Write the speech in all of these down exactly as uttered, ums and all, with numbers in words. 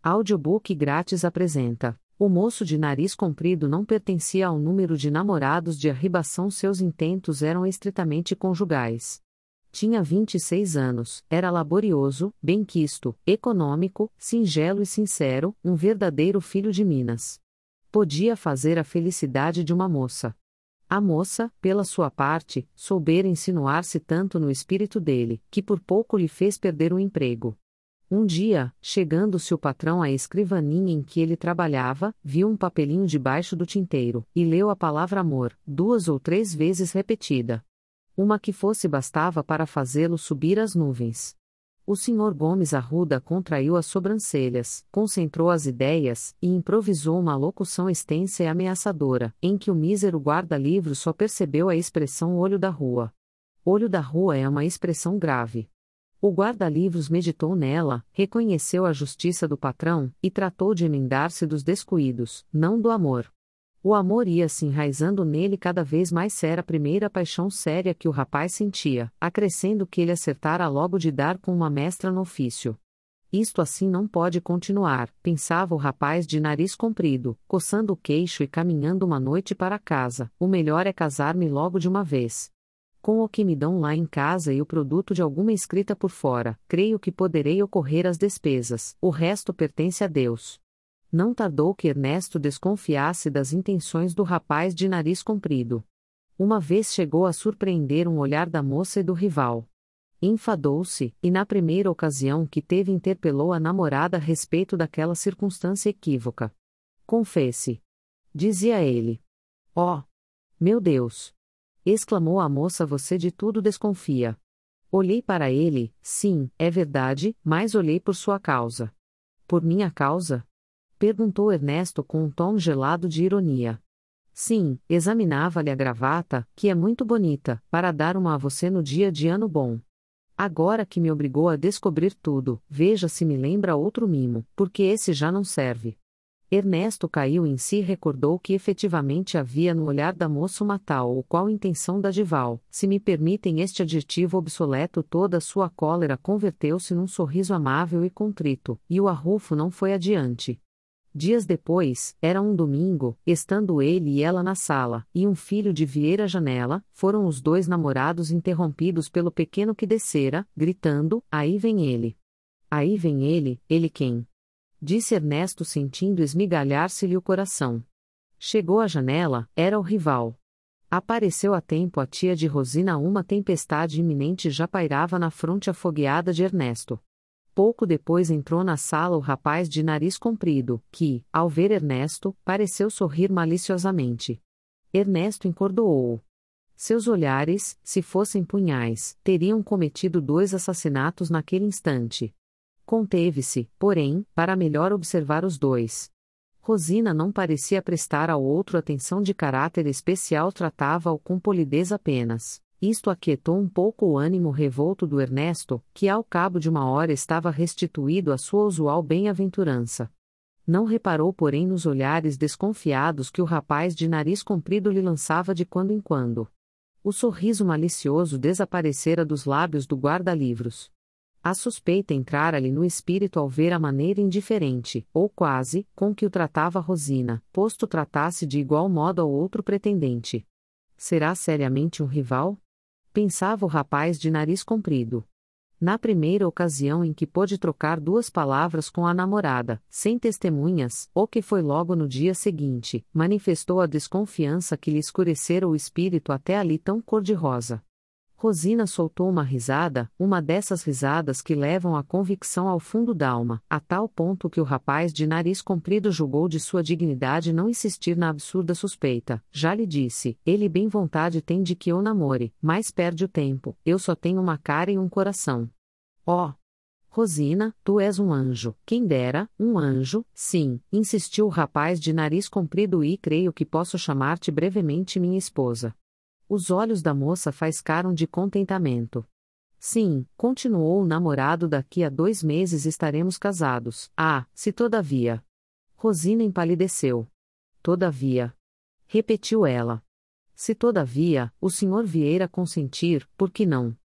Audiobook grátis apresenta: O moço de nariz comprido não pertencia ao número de namorados de arribação, seus intentos eram estritamente conjugais. Tinha vinte e seis anos, era laborioso, benquisto, econômico, singelo e sincero, um verdadeiro filho de Minas. Podia fazer a felicidade de uma moça. A moça, pela sua parte, soubera insinuar-se tanto no espírito dele, que por pouco lhe fez perder o emprego. Um dia, chegando-se o patrão à escrivaninha em que ele trabalhava, viu um papelinho debaixo do tinteiro, e leu a palavra amor, duas ou três vezes repetida. Uma que fosse bastava para fazê-lo subir às nuvens. O senhor Gomes Arruda contraiu as sobrancelhas, concentrou as ideias, e improvisou uma locução extensa e ameaçadora, em que o mísero guarda-livros só percebeu a expressão olho da rua. Olho da rua é uma expressão grave. O guarda-livros meditou nela, reconheceu a justiça do patrão, e tratou de emendar-se dos descuidos, não do amor. O amor ia se enraizando nele cada vez mais, era a primeira paixão séria que o rapaz sentia, acrescendo que ele acertara logo de dar com uma mestra no ofício. Isto assim não pode continuar, pensava o rapaz de nariz comprido, coçando o queixo e caminhando uma noite para casa, o melhor é casar-me logo de uma vez. Com o que me dão lá em casa e o produto de alguma escrita por fora, creio que poderei ocorrer às despesas, o resto pertence a Deus. Não tardou que Ernesto desconfiasse das intenções do rapaz de nariz comprido. Uma vez chegou a surpreender um olhar da moça e do rival. Enfadou-se, e na primeira ocasião que teve interpelou a namorada a respeito daquela circunstância equívoca. Confesse. Dizia ele. Oh! Meu Deus! Exclamou a moça, você de tudo desconfia. Olhei para ele, sim, é verdade, mas olhei por sua causa. Por minha causa? Perguntou Ernesto com um tom gelado de ironia. Sim, examinava-lhe a gravata, que é muito bonita, para dar uma a você no dia de ano bom. Agora que me obrigou a descobrir tudo, veja se me lembra outro mimo, porque esse já não serve. Ernesto caiu em si e recordou que efetivamente havia no olhar da moça uma tal ou qual intenção dadival, se me permitem este adjetivo obsoleto. Toda a sua cólera converteu-se num sorriso amável e contrito, e o arrufo não foi adiante. Dias depois, era um domingo, estando ele e ela na sala, e um filho de Vieira à janela, foram os dois namorados interrompidos pelo pequeno que descera, gritando, aí vem ele. Aí vem ele, ele quem? Disse Ernesto sentindo esmigalhar-se-lhe o coração. Chegou à janela, era o rival. Apareceu a tempo a tia de Rosina, uma tempestade iminente já pairava na fronte afogueada de Ernesto. Pouco depois entrou na sala o rapaz de nariz comprido, que, ao ver Ernesto, pareceu sorrir maliciosamente. Ernesto encordoou-o. Seus olhares, se fossem punhais, teriam cometido dois assassinatos naquele instante. Conteve-se, porém, para melhor observar os dois. Rosina não parecia prestar ao outro atenção de caráter especial, tratava-o com polidez apenas. Isto aquietou um pouco o ânimo revolto do Ernesto, que ao cabo de uma hora estava restituído à sua usual bem-aventurança. Não reparou, porém, nos olhares desconfiados que o rapaz de nariz comprido lhe lançava de quando em quando. O sorriso malicioso desaparecera dos lábios do guarda-livros. A suspeita entrara-lhe no espírito ao ver a maneira indiferente, ou quase, com que o tratava Rosina, posto tratasse de igual modo ao outro pretendente. Será seriamente um rival? Pensava o rapaz de nariz comprido. Na primeira ocasião em que pôde trocar duas palavras com a namorada, sem testemunhas, ou que foi logo no dia seguinte, manifestou a desconfiança que lhe escurecera o espírito até ali tão cor-de-rosa. Rosina soltou uma risada, uma dessas risadas que levam a convicção ao fundo d'alma, a tal ponto que o rapaz de nariz comprido julgou de sua dignidade não insistir na absurda suspeita. Já lhe disse, ele bem vontade tem de que eu namore, mas perde o tempo, eu só tenho uma cara e um coração. Oh! Rosina, tu és um anjo, quem dera, um anjo, sim, insistiu o rapaz de nariz comprido, e creio que posso chamar-te brevemente minha esposa. Os olhos da moça faiscaram de contentamento. Sim, continuou o namorado, daqui a dois meses estaremos casados. Ah, se todavia. Rosina empalideceu. Todavia. Repetiu ela. Se todavia, o senhor Vieira consentir, por que não?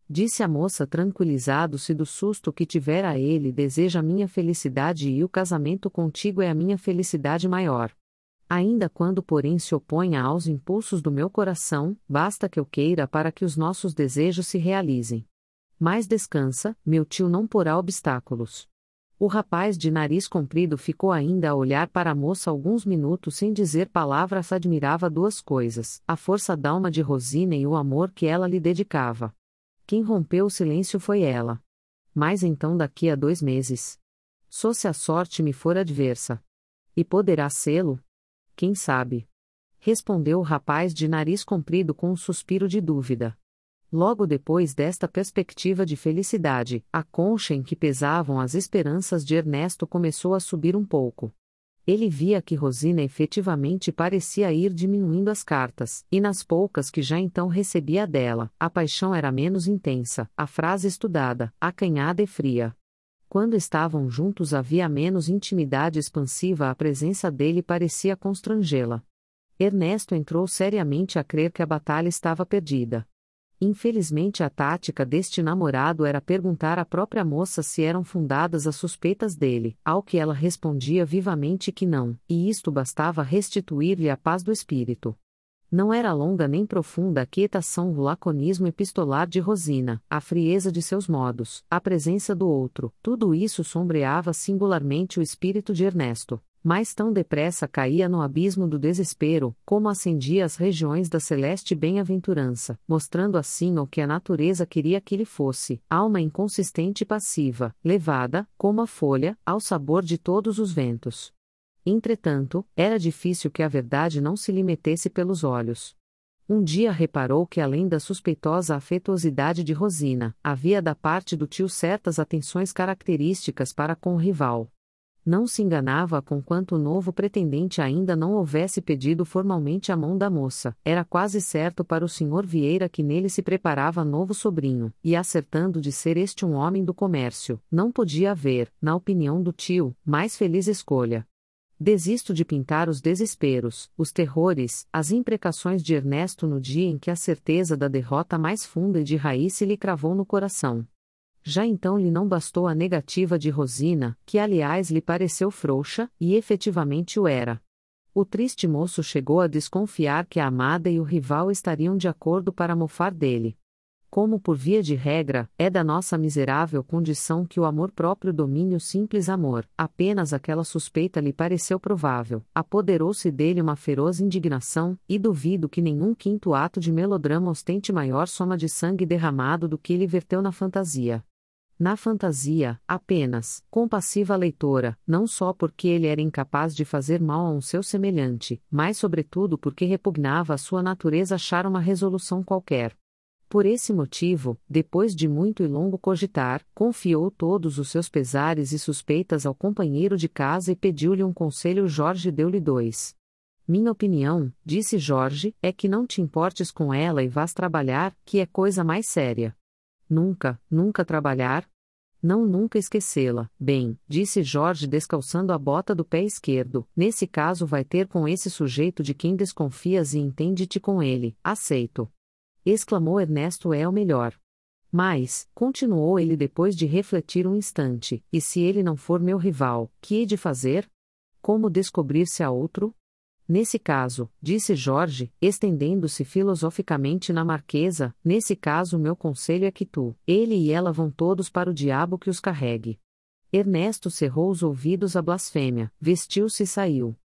Disse a moça tranquilizado-se do susto que tivera ele: deseja minha felicidade e o casamento contigo é a minha felicidade maior. Ainda quando porém se oponha aos impulsos do meu coração, basta que eu queira para que os nossos desejos se realizem. Mas descansa, meu tio não porá obstáculos. O rapaz de nariz comprido ficou ainda a olhar para a moça alguns minutos sem dizer palavras. Admirava duas coisas: a força d'alma de Rosina e o amor que ela lhe dedicava. Quem rompeu o silêncio foi ela. Mas então daqui a dois meses. Só se a sorte me for adversa. E poderá sê-lo? Quem sabe? Respondeu o rapaz de nariz comprido com um suspiro de dúvida. Logo depois desta perspectiva de felicidade, a concha em que pesavam as esperanças de Ernesto começou a subir um pouco. Ele via que Rosina efetivamente parecia ir diminuindo as cartas, e nas poucas que já então recebia dela, a paixão era menos intensa, a frase estudada, acanhada e fria. Quando estavam juntos havia menos intimidade expansiva, a presença dele parecia constrangê-la. Ernesto entrou seriamente a crer que a batalha estava perdida. Infelizmente a tática deste namorado era perguntar à própria moça se eram fundadas as suspeitas dele, ao que ela respondia vivamente que não, e isto bastava restituir-lhe a paz do espírito. Não era longa nem profunda a quietação, o laconismo epistolar de Rosina, a frieza de seus modos, a presença do outro, tudo isso sombreava singularmente o espírito de Ernesto. Mas tão depressa caía no abismo do desespero, como ascendia às regiões da celeste bem-aventurança, mostrando assim o que a natureza queria que ele fosse, alma inconsistente e passiva, levada, como a folha, ao sabor de todos os ventos. Entretanto, era difícil que a verdade não se lhe metesse pelos olhos. Um dia reparou que além da suspeitosa afetuosidade de Rosina, havia da parte do tio certas atenções características para com o rival. Não se enganava conquanto o novo pretendente ainda não houvesse pedido formalmente a mão da moça, era quase certo para o senhor Vieira que nele se preparava novo sobrinho, e acertando de ser este um homem do comércio, não podia haver, na opinião do tio, mais feliz escolha. Desisto de pintar os desesperos, os terrores, as imprecações de Ernesto no dia em que a certeza da derrota mais funda e de raiz se lhe cravou no coração. Já então lhe não bastou a negativa de Rosina, que aliás lhe pareceu frouxa, e efetivamente o era. O triste moço chegou a desconfiar que a amada e o rival estariam de acordo para mofar dele. Como por via de regra, é da nossa miserável condição que o amor próprio domine o simples amor, apenas aquela suspeita lhe pareceu provável, apoderou-se dele uma feroz indignação, e duvido que nenhum quinto ato de melodrama ostente maior soma de sangue derramado do que ele verteu na fantasia. Na fantasia, apenas, compassiva leitora, não só porque ele era incapaz de fazer mal a um seu semelhante, mas sobretudo porque repugnava a sua natureza achar uma resolução qualquer. Por esse motivo, depois de muito e longo cogitar, confiou todos os seus pesares e suspeitas ao companheiro de casa e pediu-lhe um conselho. Jorge deu-lhe dois. Minha opinião, disse Jorge, é que não te importes com ela e vás trabalhar, que é coisa mais séria. Nunca, nunca trabalhar? Não nunca esquecê-la. Bem, disse Jorge descalçando a bota do pé esquerdo, nesse caso vai ter com esse sujeito de quem desconfias e entende-te com ele, aceito. Exclamou Ernesto, é o melhor. Mas, continuou ele depois de refletir um instante, e se ele não for meu rival, que hei de fazer? Como descobrir-se a outro? Nesse caso, disse Jorge, estendendo-se filosoficamente na marquesa, nesse caso meu conselho é que tu, ele e ela vão todos para o diabo que os carregue. Ernesto cerrou os ouvidos à blasfêmia, vestiu-se e saiu.